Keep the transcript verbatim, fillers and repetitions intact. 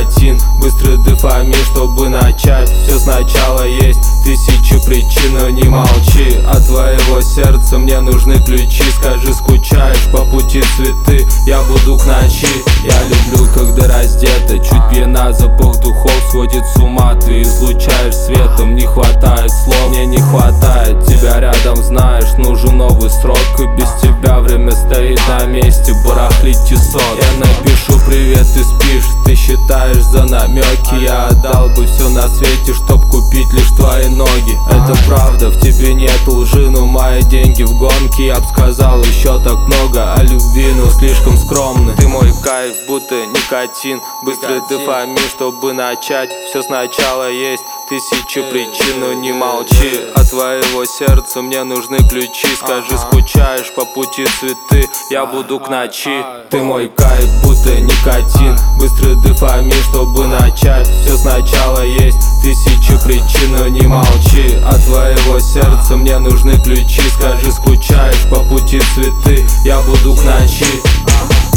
никотин, быстрый дофамин, чтобы начать все сначала. Есть тысячи причин, но не молчи. От твоего сердца мне нужны ключи. Скажи, скучаешь, по пути цветы, я буду к ночи. Я люблю, когда раздета, чуть пьяна, запах духов сводит с ума. Ты излучаешь светом, не хватает слов, мне не хватает тебя рядом, знаешь, нужен новый срок. И без тебя время стоит на месте, барахлит тесок. Я напишу привет, ты спишь, ты считаешь за намеки. Я отдал бы все на свете, чтоб купить лишь твои ноги. Это правда, в тебе нет лжи, но мои деньги в гонке. Я б сказал еще так много о любви, но слишком скромны. Ты мой кайф, будто никотин, быстрый дофамин, чтобы начать все сначала. Есть тысячи причин, но не молчи. От твоего сердца мне нужны ключи. Скажи, скучаешь, по пути цветы, я буду к ночи. Ты мой кайф, будто никотин, быстрый дофамин, чтобы начать все сначала. Есть тысячи причин, но не молчи. От твоего сердца мне нужны ключи. Скажи, скучаешь, по пути цветы, я буду к ночи.